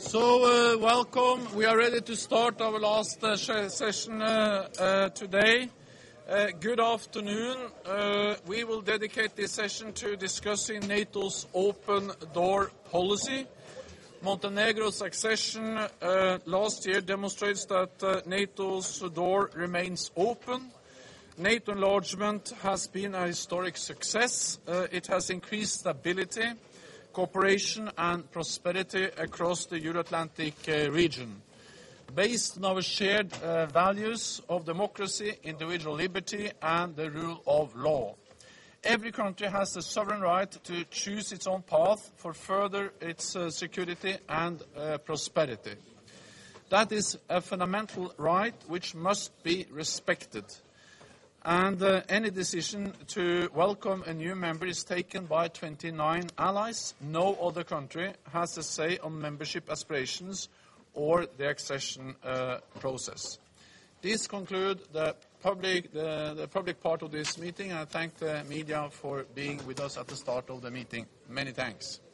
Welcome. We are ready to start our last session today. Good afternoon. We will dedicate this session to discussing NATO's open door policy. Montenegro's accession last year demonstrates that NATO's door remains open. NATO enlargement has been a historic success. It has increased stability, cooperation and prosperity across the Euro-Atlantic region. Based on our shared values of democracy, individual liberty and the rule of law. Every country has the sovereign right to choose its own path for further its security and prosperity. That is a fundamental right which must be respected. And any decision to welcome a new member is taken by 29 allies. No other country has a say on membership aspirations or the accession process. This concludes the public part of this meeting. I thank the media for being with us at the start of the meeting. Many thanks.